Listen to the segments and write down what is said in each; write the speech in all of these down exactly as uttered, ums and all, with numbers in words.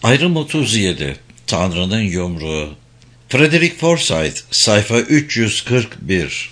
Ayrım otuz yedi. Tanrı'nın Yumruğu. Frederick Forsyth, sayfa üç yüz kırk bir.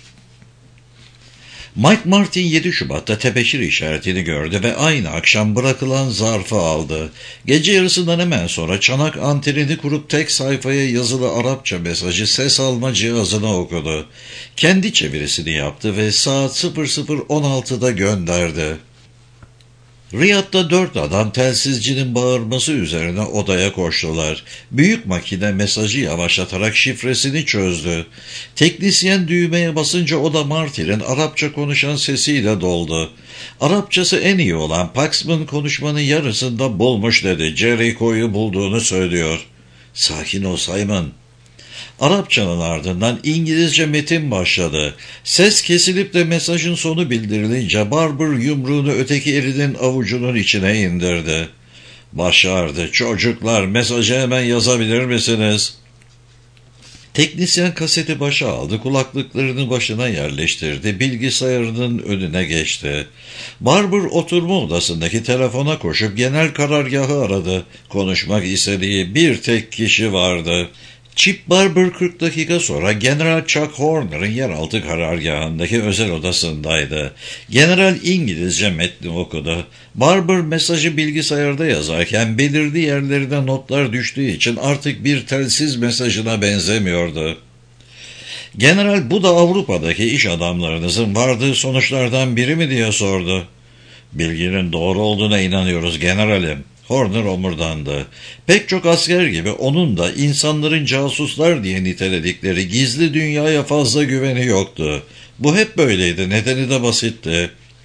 Mike Martin yedi Şubat'ta tebeşir işaretini gördü ve aynı akşam bırakılan zarfı aldı. Gece yarısından hemen sonra çanak antenini kurup tek sayfaya yazılı Arapça mesajı ses alma cihazına okudu. Kendi çevirisini yaptı ve saat sıfır sıfır on altıda gönderdi. Riyad'da dört adam telsizcinin bağırması üzerine odaya koştular. Büyük makine mesajı yavaşlatarak şifresini çözdü. Teknisyen düğmeye basınca oda Martin'in Arapça konuşan sesiyle doldu. Arapçası en iyi olan Paxman konuşmanın yarısında bulmuş dedi. Jericho'yu bulduğunu söylüyor. Sakin ol Simon. Arapçanın ardından İngilizce metin başladı. Ses kesilip de mesajın sonu bildirilince Barber yumruğunu öteki elinin avucunun içine indirdi. Başardı. Çocuklar, mesajı hemen yazabilir misiniz? Teknisyen kaseti başa aldı, kulaklıklarını başına yerleştirdi, bilgisayarının önüne geçti. Barber oturma odasındaki telefona koşup genel karargahı aradı. Konuşmak istediği bir tek kişi vardı. Chip Barber kırk dakika sonra General Chuck Horner'ın yeraltı karargahındaki özel odasındaydı. General İngilizce metni okudu. Barber mesajı bilgisayarda yazarken belirli yerlerine notlar düştüğü için artık bir telsiz mesajına benzemiyordu. General, bu da Avrupa'daki iş adamlarınızın vardığı sonuçlardan biri mi diye sordu. Bilginin doğru olduğuna inanıyoruz generalim. Horner omurdandı. Pek çok asker gibi onun da insanların casuslar diye niteledikleri gizli dünyaya fazla güveni yoktu. Bu hep böyleydi, nedeni de basitti.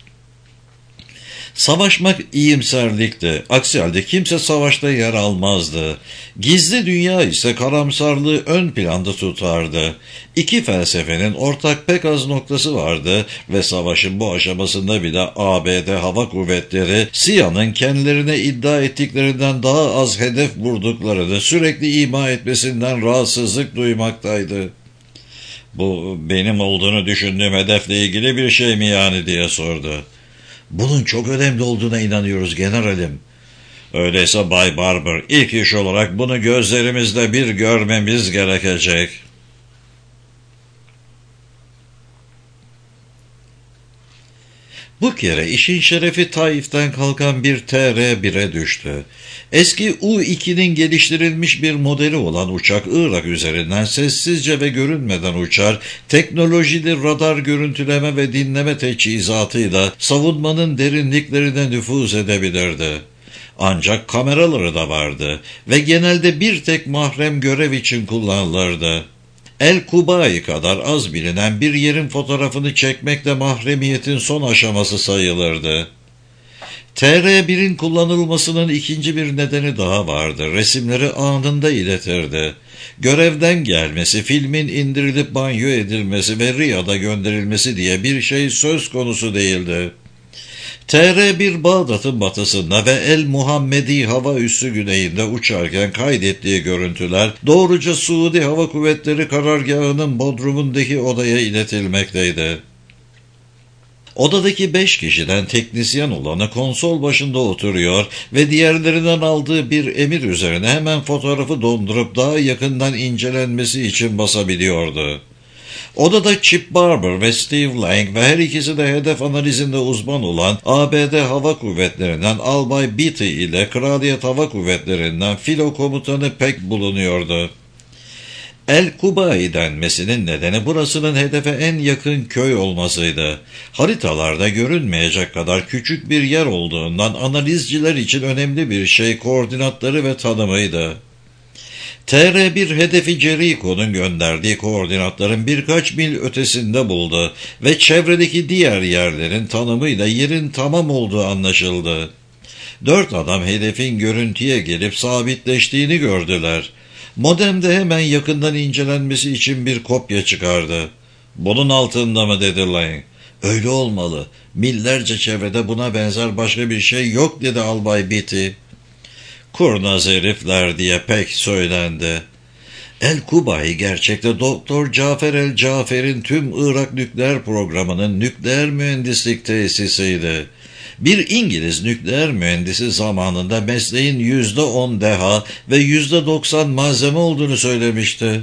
Savaşmak iyimserlikti. Aksi halde kimse savaşta yer almazdı. Gizli dünya ise karamsarlığı ön planda tutardı. İki felsefenin ortak pek az noktası vardı ve savaşın bu aşamasında bile A B D Hava Kuvvetleri, S İ A'nın kendilerine iddia ettiklerinden daha az hedef vurduklarını sürekli ima etmesinden rahatsızlık duymaktaydı. Bu benim olduğunu düşündüğüm hedefle ilgili bir şey mi yani diye sordu. Bunun çok önemli olduğuna inanıyoruz generalim. Öyleyse Bay Barber, ilk iş olarak bunu gözlerimizle bir görmemiz gerekecek. Bu kere işin şerefi Taif'ten kalkan bir T R bire düştü. Eski U iki'nin geliştirilmiş bir modeli olan uçak Irak üzerinden sessizce ve görünmeden uçar, teknolojili radar görüntüleme ve dinleme teçhizatıyla savunmanın derinliklerine nüfuz edebilirdi. Ancak kameraları da vardı ve genelde bir tek mahrem görev için kullanılırdı. El-Kubai kadar az bilinen bir yerin fotoğrafını çekmek de mahremiyetin son aşaması sayılırdı. T R birin kullanılmasının ikinci bir nedeni daha vardı. Resimleri anında iletirdi. Görevden gelmesi, filmin indirilip banyo edilmesi ve Riyad'a gönderilmesi diye bir şey söz konusu değildi. T R bir Bağdat'ın batısında ve El Muhammedi hava üssü güneyinde uçarken kaydettiği görüntüler doğruca Suudi Hava Kuvvetleri karargahının Bodrum'undaki odaya iletilmekteydi. Odadaki beş kişiden teknisyen olanı konsol başında oturuyor ve diğerlerinden aldığı bir emir üzerine hemen fotoğrafı dondurup daha yakından incelenmesi için basabiliyordu. Odada Chip Barber ve Steve Lang ve her ikisi de hedef analizinde uzman olan A B D Hava Kuvvetleri'nden Albay Beatty ile Kraliyet Hava Kuvvetleri'nden filo komutanı Peck bulunuyordu. El-Kubai denmesinin nedeni burasının hedefe en yakın köy olmasıydı. Haritalarda görünmeyecek kadar küçük bir yer olduğundan analizciler için önemli bir şey koordinatları ve tanımıydı. T R bir hedefi Jericho'nun gönderdiği koordinatların birkaç mil ötesinde buldu ve çevredeki diğer yerlerin tanımıyla yerin tamam olduğu anlaşıldı. Dört adam hedefin görüntüye gelip sabitleştiğini gördüler. Modemde hemen yakından incelenmesi için bir kopya çıkardı. "Bunun altında mı?" dedi Lang. "Öyle olmalı. Millerce çevrede buna benzer başka bir şey yok," dedi Albay Beatty. "Kurnaz herifler," diye Peck söylendi. El-Kubai gerçekte Doktor Cafer el-Cafer'in tüm Irak nükleer programının nükleer mühendislik tesisiydi. Bir İngiliz nükleer mühendisi zamanında mesleğin yüzde on deha ve yüzde doksan malzeme olduğunu söylemişti.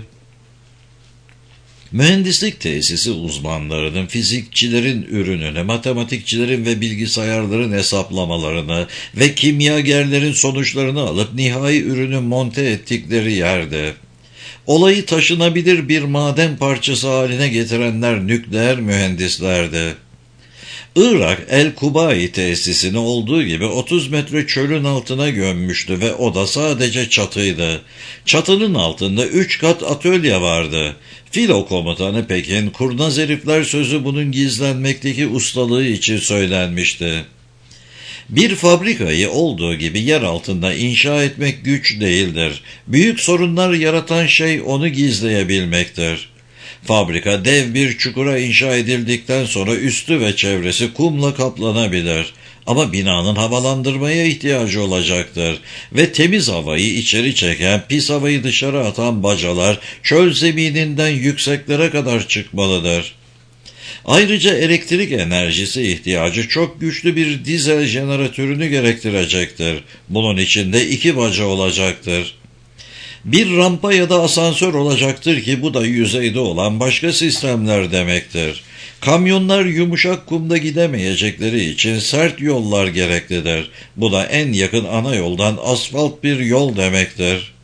Mühendislik tesisi uzmanlarının fizikçilerin ürününü, matematikçilerin ve bilgisayarların hesaplamalarını ve kimyagerlerin sonuçlarını alıp nihai ürünü monte ettikleri yerde, olayı taşınabilir bir maden parçası haline getirenler nükleer mühendislerdi. Irak El-Kubai tesisini olduğu gibi otuz metre çölün altına gömmüştü ve o da sadece çatıydı. Çatının altında üç kat atölye vardı. Filo komutanı Pekin, kurnaz herifler sözü bunun gizlenmekteki ustalığı için söylenmişti. Bir fabrikayı olduğu gibi yer altında inşa etmek güç değildir. Büyük sorunlar yaratan şey onu gizleyebilmektir. Fabrika dev bir çukura inşa edildikten sonra üstü ve çevresi kumla kaplanabilir. Ama binanın havalandırmaya ihtiyacı olacaktır ve temiz havayı içeri çeken, pis havayı dışarı atan bacalar çöl zemininden yükseklere kadar çıkmalıdır. Ayrıca elektrik enerjisi ihtiyacı çok güçlü bir dizel jeneratörünü gerektirecektir. Bunun içinde iki baca olacaktır. Bir rampa ya da asansör olacaktır ki bu da yüzeyde olan başka sistemler demektir. Kamyonlar yumuşak kumda gidemeyecekleri için sert yollar gereklidir. Bu da en yakın ana yoldan asfalt bir yol demektir.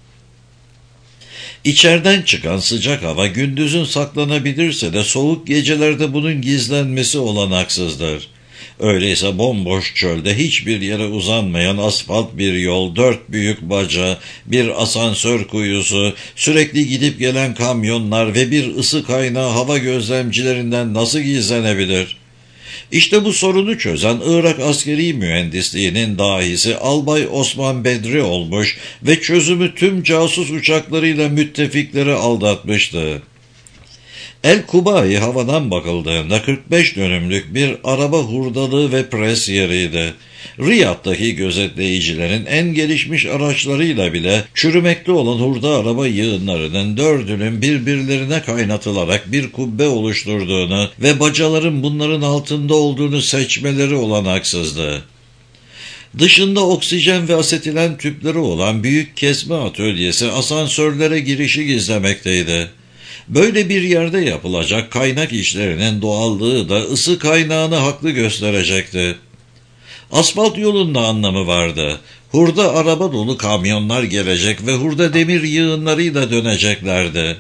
İçeriden çıkan sıcak hava gündüzün saklanabilirse de soğuk gecelerde bunun gizlenmesi olanaksızdır. Öyleyse bomboş çölde hiçbir yere uzanmayan asfalt bir yol, dört büyük baca, bir asansör kuyusu, sürekli gidip gelen kamyonlar ve bir ısı kaynağı hava gözlemcilerinden nasıl gizlenebilir? İşte bu sorunu çözen Irak askeri mühendisliğinin dahisi Albay Osman Bedri olmuş ve çözümü tüm casus uçaklarıyla müttefikleri aldatmıştı. El-Kubai havadan bakıldığında kırk beş dönümlük bir araba hurdalığı ve pres yeriydi. Riyad'daki gözetleyicilerin en gelişmiş araçlarıyla bile çürümekte olan hurda araba yığınlarının dördünün birbirlerine kaynatılarak bir kubbe oluşturduğunu ve bacaların bunların altında olduğunu seçmeleri olanaksızdı. Dışında oksijen ve asetilen tüpleri olan büyük kesme atölyesi asansörlere girişi gizlemekteydi. Böyle bir yerde yapılacak kaynak işlerinin doğallığı da ısı kaynağını haklı gösterecekti. Asfalt yolunda anlamı vardı. Hurda araba dolu kamyonlar gelecek ve hurda demir yığınlarıyla döneceklerdi.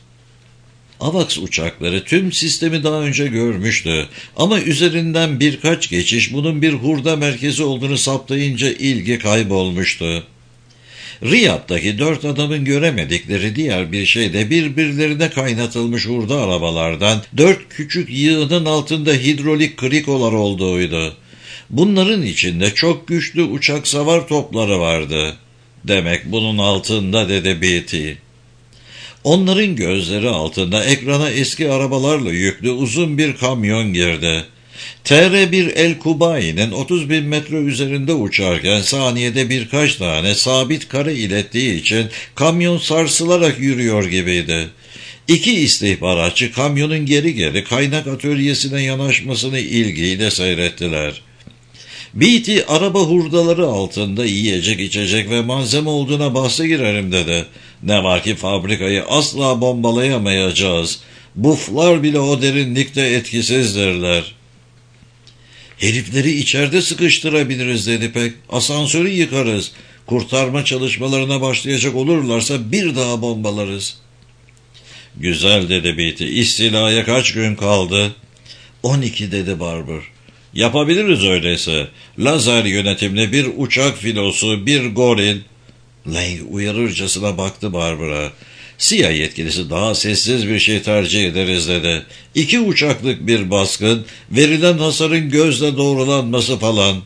AVAX uçakları tüm sistemi daha önce görmüştü ama üzerinden birkaç geçiş bunun bir hurda merkezi olduğunu saptayınca ilgi kaybolmuştu. Riyad'daki dört adamın göremedikleri diğer bir şey de birbirlerine kaynatılmış hurda arabalardan dört küçük yığının altında hidrolik krikolar olduğuydu. Bunların içinde çok güçlü uçak savar topları vardı. Demek bunun altında dedi B T. Onların gözleri altında ekrana eski arabalarla yüklü uzun bir kamyon girdi. T R bir El-Kubai'nin otuz bin metre üzerinde uçarken saniyede birkaç tane sabit kare ilettiği için kamyon sarsılarak yürüyor gibiydi. İki istihbaratçı kamyonun geri geri kaynak atölyesine yanaşmasını ilgiyle seyrettiler. B T araba hurdaları altında yiyecek içecek ve malzeme olduğuna bahse girerim dedi. Ne var ki fabrikayı asla bombalayamayacağız. Buflar bile o derinlikte etkisizdirler. Herifleri içeride sıkıştırabiliriz dedi Pek. Asansörü yıkarız. Kurtarma çalışmalarına başlayacak olurlarsa bir daha bombalarız. Güzel dedi B T. İstilaya kaç gün kaldı? on iki dedi Barber. Yapabiliriz öyleyse. Lazer yönetimli bir uçak filosu, bir goril. Lang uyarırcasına baktı Barber'a. Siyah yetkilisi daha sessiz bir şey tercih ederiz dedi. İki uçaklık bir baskın, verilen hasarın gözle doğrulanması falan.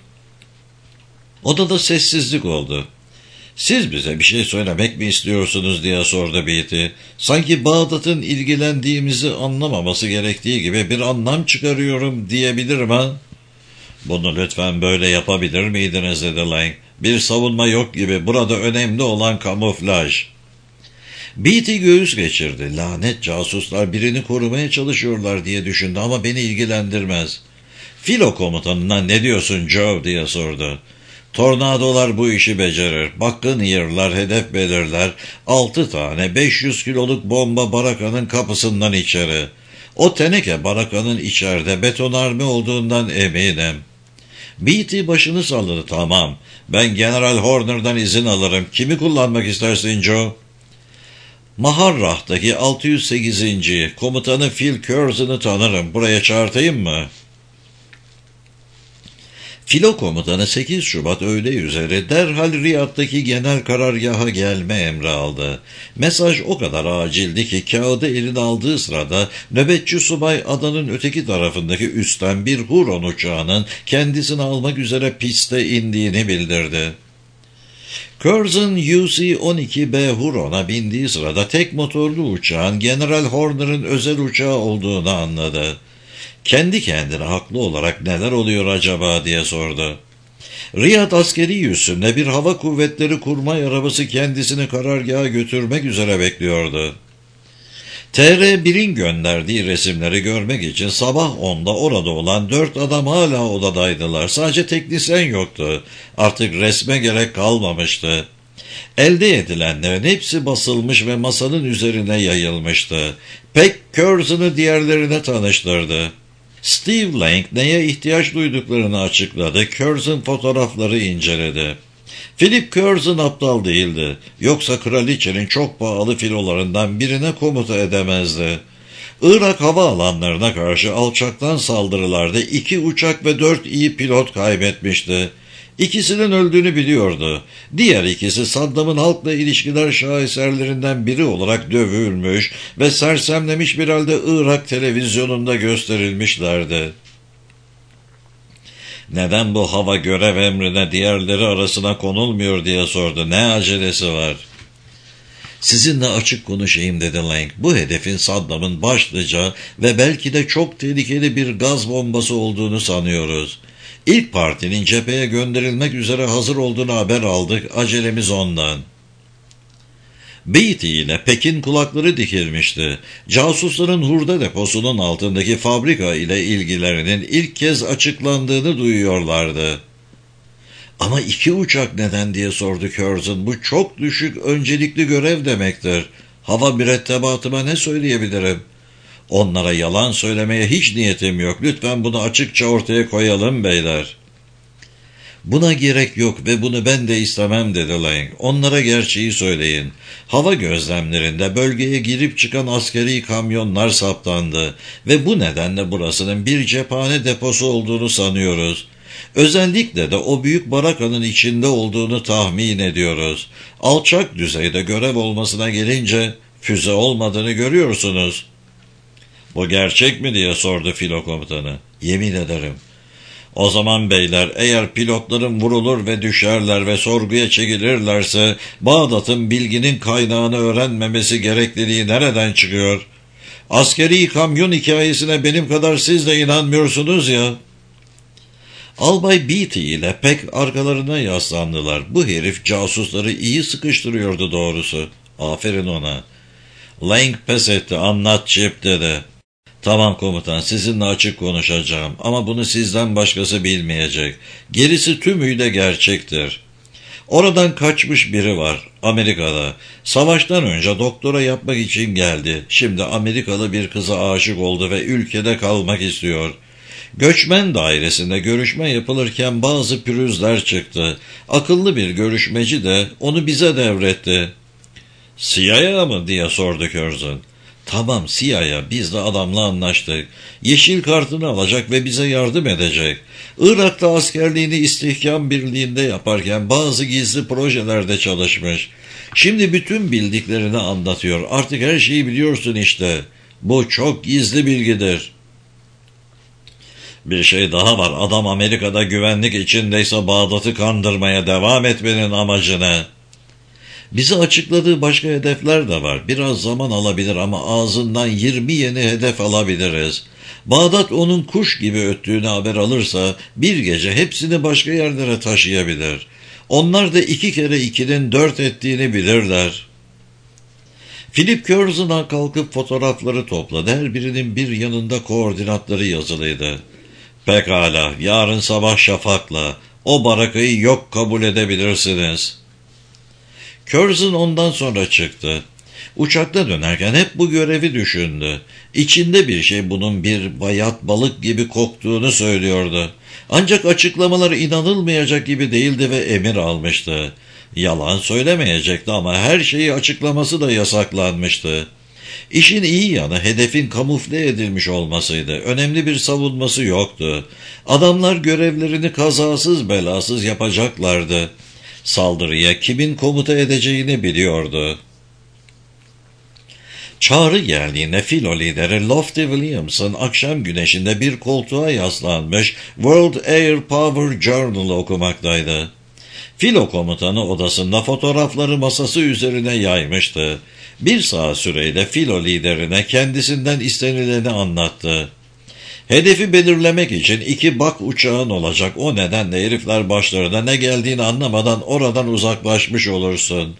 Odada sessizlik oldu. Siz bize bir şey söylemek mi istiyorsunuz diye sordu B T. Sanki Bağdat'ın ilgilendiğimizi anlamaması gerektiği gibi bir anlam çıkarıyorum diyebilirim ha? Bunu lütfen böyle yapabilir miydiniz dedi Lang. Bir savunma yok gibi, burada önemli olan kamuflaj. B T göğüs geçirdi. Lanet casuslar birini korumaya çalışıyorlar diye düşündü ama beni ilgilendirmez. Filo komutanına ne diyorsun Joe diye sordu. Tornadolar bu işi becerir. Buccaneer'lar hedef belirler. Altı tane beş yüz kiloluk bomba barakanın kapısından içeri. O teneke barakanın içeride betonarme olduğundan eminim. Beatty başını salladı. Tamam. Ben General Horner'dan izin alırım. Kimi kullanmak istersin Joe? Maharrah'taki altı yüz sekizinci komutanı Phil Curzon'u tanırım. Buraya çağırtayım mı? Filo komutanı sekiz Şubat öğle üzeri derhal Riyad'daki genel karargaha gelme emri aldı. Mesaj o kadar acildi ki kağıdı eline aldığı sırada nöbetçi subay adanın öteki tarafındaki üstten bir Huron uçağının kendisini almak üzere piste indiğini bildirdi. Curzon U C on iki B Huron'a bindiği sırada tek motorlu uçağın General Horner'ın özel uçağı olduğunu anladı. Kendi kendine haklı olarak neler oluyor acaba diye sordu. Riyad askeri üssünde bir hava kuvvetleri kurmay arabası kendisini karargaha götürmek üzere bekliyordu. T R birin gönderdiği resimleri görmek için sabah onda orada olan dört adam hala odadaydılar. Sadece teknisyen yoktu. Artık resme gerek kalmamıştı. Elde edilenlerin hepsi basılmış ve masanın üzerine yayılmıştı. Peck Curzon'u diğerlerine tanıştırdı. Steve Lang neye ihtiyaç duyduklarını açıkladı. Curzon fotoğrafları inceledi. Philip Curzon aptal değildi. Yoksa kraliçenin çok pahalı filolarından birine komuta edemezdi. Irak havaalanlarına karşı alçaktan saldırılarda iki uçak ve dört iyi pilot kaybetmişti. İkisinin öldüğünü biliyordu. Diğer ikisi Saddam'ın halkla ilişkiler şaheserlerinden biri olarak dövülmüş ve sersemlemiş bir halde Irak televizyonunda gösterilmişlerdi. Neden bu hava görev emrine diğerleri arasına konulmuyor diye sordu. Ne acelesi var? Sizinle açık konuşayım dedi Lang. Bu hedefin Saddam'ın başlıca ve belki de çok tehlikeli bir gaz bombası olduğunu sanıyoruz. İlk partinin cepheye gönderilmek üzere hazır olduğunu haber aldık. Acelemiz ondan. Beatty ile Peck'in kulakları dikilmişti. Casusların hurda deposunun altındaki fabrika ile ilgilerinin ilk kez açıklandığını duyuyorlardı. Ama iki uçak neden diye sordu Curzon. Bu çok düşük öncelikli görev demektir. Hava mürettebatıma ne söyleyebilirim? Onlara yalan söylemeye hiç niyetim yok. Lütfen bunu açıkça ortaya koyalım beyler. Buna gerek yok ve bunu ben de istemem dedi Lang. Onlara gerçeği söyleyin. Hava gözlemlerinde bölgeye girip çıkan askeri kamyonlar saptandı ve bu nedenle burasının bir cephane deposu olduğunu sanıyoruz. Özellikle de o büyük barakanın içinde olduğunu tahmin ediyoruz. Alçak düzeyde görev olmasına gelince füze olmadığını görüyorsunuz. Bu gerçek mi diye sordu filo komutanı. Yemin ederim. O zaman beyler eğer pilotların vurulur ve düşerler ve sorguya çekilirlerse Bağdat'ın bilginin kaynağını öğrenmemesi gerekliliği nereden çıkıyor? Askeri kamyon hikayesine benim kadar siz de inanmıyorsunuz ya. Albay Beatty ile Peck arkalarına yaslandılar. Bu herif casusları iyi sıkıştırıyordu doğrusu. Aferin ona. Lang pes etti. Anlat Chip dedi. Tamam komutan, sizinle açık konuşacağım ama bunu sizden başkası bilmeyecek. Gerisi tümüyle gerçektir. Oradan kaçmış biri var, Amerika'da. Savaştan önce doktora yapmak için geldi. Şimdi Amerikalı bir kıza aşık oldu ve ülkede kalmak istiyor. Göçmen dairesinde görüşme yapılırken bazı pürüzler çıktı. Akıllı bir görüşmeci de onu bize devretti. C I A mı diye sordu Curzon. Tamam C I A, biz de adamla anlaştık. Yeşil kartını alacak ve bize yardım edecek. Irak'ta askerliğini istihkam birliğinde yaparken bazı gizli projelerde çalışmış. Şimdi bütün bildiklerini anlatıyor. Artık her şeyi biliyorsun işte. Bu çok gizli bilgidir. Bir şey daha var. Adam Amerika'da güvenlik içindeyse Bağdat'ı kandırmaya devam etmenin amacı ne? Bize açıkladığı başka hedefler de var. Biraz zaman alabilir ama ağzından yirmi yeni hedef alabiliriz. Bağdat onun kuş gibi öttüğünü haber alırsa bir gece hepsini başka yerlere taşıyabilir. Onlar da iki kere ikinin dört ettiğini bilirler. Philip Curzon'a kalkıp fotoğrafları topladı. Her birinin bir yanında koordinatları yazılıydı. Pekala, yarın sabah şafakla o barakayı yok kabul edebilirsiniz. Curzon ondan sonra çıktı. Uçakta dönerken hep bu görevi düşündü. İçinde bir şey bunun bir bayat balık gibi koktuğunu söylüyordu. Ancak açıklamaları inanılmayacak gibi değildi ve emir almıştı. Yalan söylemeyecekti ama her şeyi açıklaması da yasaklanmıştı. İşin iyi yanı hedefin kamufle edilmiş olmasıydı. Önemli bir savunması yoktu. Adamlar görevlerini kazasız belasız yapacaklardı. Saldırıya kimin komuta edeceğini biliyordu. Çağrı geldiğinde filo lideri Lofty Williamson akşam güneşinde bir koltuğa yaslanmış World Air Power Journal okumaktaydı. Filo komutanı odasında fotoğrafları masası üzerine yaymıştı. Bir saat süreyle filo liderine kendisinden istenileni anlattı. Hedefi belirlemek için iki bak uçağın olacak, o nedenle herifler başlarına ne geldiğini anlamadan oradan uzaklaşmış olursun.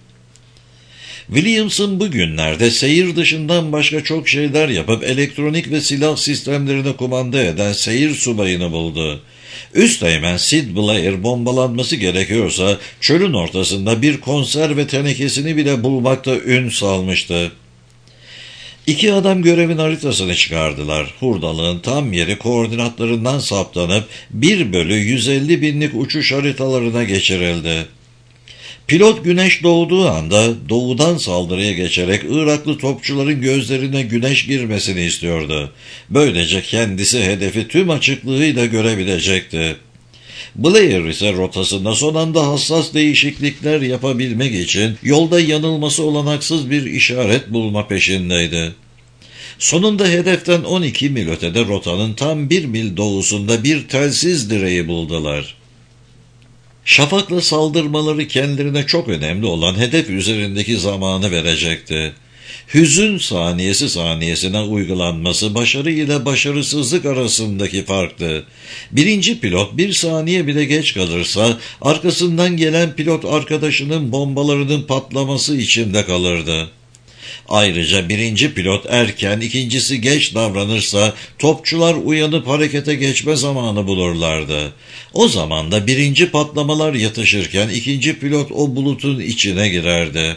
Williamson bugünlerde seyir dışından başka çok şeyler yapıp elektronik ve silah sistemlerini kumanda eden seyir subayını buldu. Üsteğmen Sid Blair bombalanması gerekiyorsa çölün ortasında bir konserve tenekesini bile bulmakta ün salmıştı. İki adam görevin haritasını çıkardılar. Hurdalığın tam yeri koordinatlarından saptanıp bir bölü yüz elli binlik uçuş haritalarına geçirildi. Pilot güneş doğduğu anda doğudan saldırıya geçerek Iraklı topçuların gözlerine güneş girmesini istiyordu. Böylece kendisi hedefi tüm açıklığıyla görebilecekti. Blair ise rotasında son anda hassas değişiklikler yapabilmek için yolda yanılması olanaksız bir işaret bulma peşindeydi. Sonunda hedeften on iki mil ötede rotanın tam bir mil doğusunda bir telsiz direği buldular. Şafakla saldırmaları kendilerine çok önemli olan hedef üzerindeki zamanı verecekti. Hüzün saniyesi saniyesine uygulanması başarı ile başarısızlık arasındaki farktı. Birinci pilot bir saniye bile geç kalırsa arkasından gelen pilot arkadaşının bombalarının patlaması içinde kalırdı. Ayrıca birinci pilot erken, ikincisi geç davranırsa topçular uyanıp harekete geçme zamanı bulurlardı. O zaman da birinci patlamalar yatışırken ikinci pilot o bulutun içine girerdi.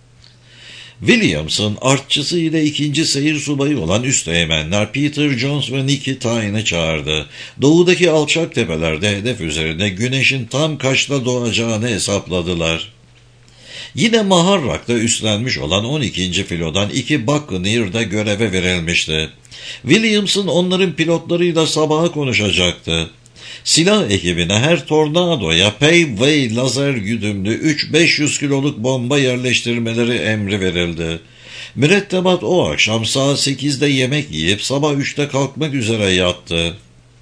Williamson artçısı ile ikinci seyir subayı olan üsteğmenler Peter Jones ve Nicky Tyne'ı çağırdı. Doğudaki alçak tepelerde hedef üzerinde güneşin tam kaçta doğacağını hesapladılar. Yine Maharrak'ta üstlenmiş olan on ikinci filodan iki Buccaneer'da göreve verilmişti. Williamson onların pilotlarıyla sabaha konuşacaktı. Silah ekibine her tornadoya Paveway lazer güdümlü üç beş yüz kiloluk bomba yerleştirmeleri emri verildi. Mürettebat o akşam saat sekizde yemek yiyip sabah üçte kalkmak üzere yattı.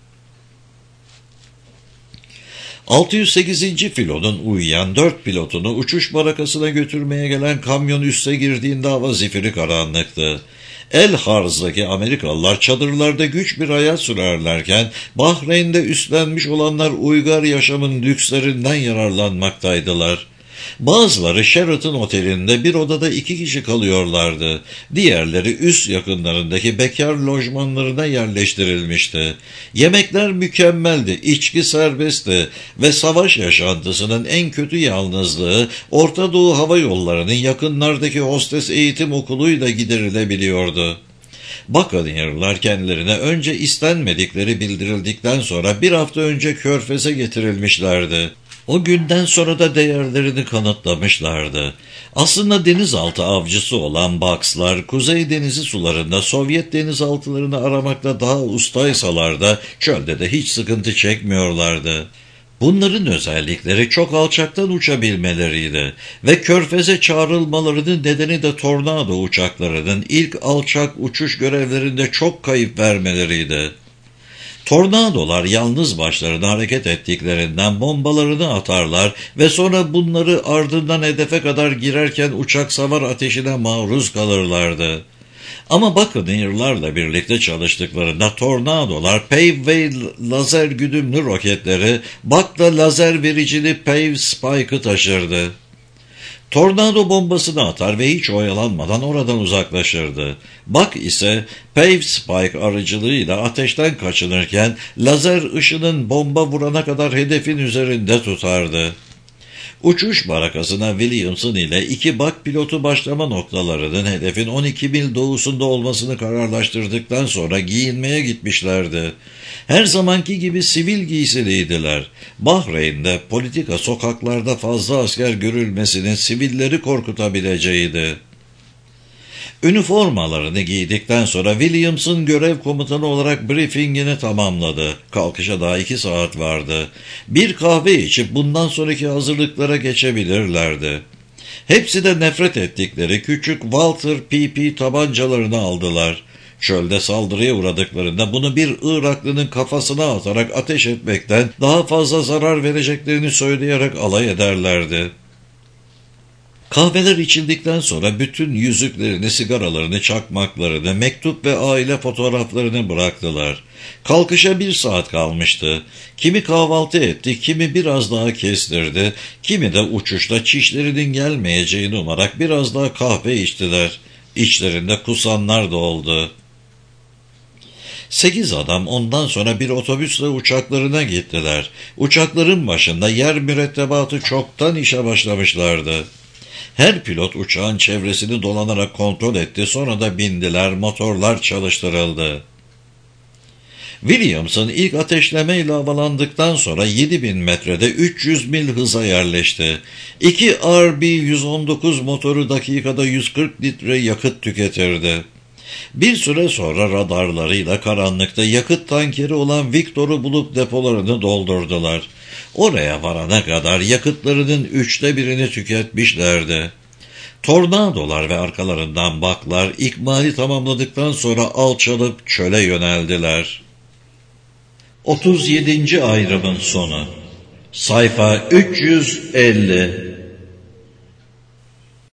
altı yüz sekizinci filonun uyuyan dört pilotunu uçuş barakasına götürmeye gelen kamyon üste girdiğinde hava zifiri karanlıktı. El Harz'daki Amerikalılar çadırlarda güç bir hayat sürerlerken Bahreyn'de üstlenmiş olanlar uygar yaşamın lükslerinden yararlanmaktaydılar. Bazıları Sheraton Oteli'nde bir odada iki kişi kalıyorlardı. Diğerleri üst yakınlarındaki bekar lojmanlarına yerleştirilmişti. Yemekler mükemmeldi, içki serbestti ve savaş yaşantısının en kötü yalnızlığı Orta Doğu Hava Yolları'nın yakınlardaki hostes eğitim okuluyla giderilebiliyordu. Buccaneer'lar kendilerine önce istenmedikleri bildirildikten sonra bir hafta önce Körfez'e getirilmişlerdi. O günden sonra da değerlerini kanıtlamışlardı. Aslında denizaltı avcısı olan Bucks'lar, Kuzey Denizi sularında Sovyet denizaltılarını aramakta daha ustaysalar da çölde de hiç sıkıntı çekmiyorlardı. Bunların özellikleri çok alçaktan uçabilmeleriydi ve Körfez'e çağrılmalarının nedeni de tornado uçaklarının ilk alçak uçuş görevlerinde çok kayıp vermeleriydi. Tornadolar yalnız başlarına hareket ettiklerinden bombalarını atarlar ve sonra bunları ardından hedefe kadar girerken uçak savar ateşine maruz kalırlardı. Ama Buccaneer'larla birlikte çalıştıklarında tornadolar Paveway lazer güdümlü roketleri, Buck'la lazer vericili Pave Spike'ı taşırdı. Tornado bombasını atar ve hiç oyalanmadan oradan uzaklaşırdı. Buck ise Pave Spike aracılığıyla ateşten kaçınırken lazer ışının bomba vurana kadar hedefin üzerinde tutardı. Uçuş barakasına Williamson ile iki Buck pilotu başlama noktalarının hedefin on iki mil doğusunda olmasını kararlaştırdıktan sonra giyinmeye gitmişlerdi. Her zamanki gibi sivil giysiliydiler. Bahreyn'de politika sokaklarda fazla asker görülmesinin sivilleri korkutabileceğiydi. Üniformalarını giydikten sonra Williamson görev komutanı olarak briefingini tamamladı. Kalkışa daha iki saat vardı. Bir kahve içip bundan sonraki hazırlıklara geçebilirlerdi. Hepsi de nefret ettikleri küçük Walter P P tabancalarını aldılar. Çölde saldırıya uğradıklarında bunu bir Iraklının kafasına atarak ateş etmekten daha fazla zarar vereceklerini söyleyerek alay ederlerdi. Kahveler içildikten sonra bütün yüzüklerini, sigaralarını, çakmaklarını, mektup ve aile fotoğraflarını bıraktılar. Kalkışa bir saat kalmıştı. Kimi kahvaltı etti, kimi biraz daha kestirdi, kimi de uçuşta çişlerinin gelmeyeceğini umarak biraz daha kahve içtiler. İçlerinde kusanlar da oldu. Sekiz adam ondan sonra bir otobüsle uçaklarına gittiler. Uçakların başında yer mürettebatı çoktan işe başlamışlardı. Her pilot uçağın çevresini dolanarak kontrol etti, sonra da bindiler, motorlar çalıştırıldı. Williamson ilk ateşlemeyle havalandıktan sonra yedi bin metrede üç yüz mil hıza yerleşti. İki R B yüz on dokuz motoru dakikada yüz kırk litre yakıt tüketirdi. Bir süre sonra radarlarıyla karanlıkta yakıt tankeri olan Victor'u bulup depolarını doldurdular. Oraya varana kadar yakıtlarının üçte birini tüketmişlerdi. Tornadolar ve arkalarından Buck'lar ikmali tamamladıktan sonra alçalıp çöle yöneldiler. otuz yedinci ayrımın sonu. Sayfa üç yüz elli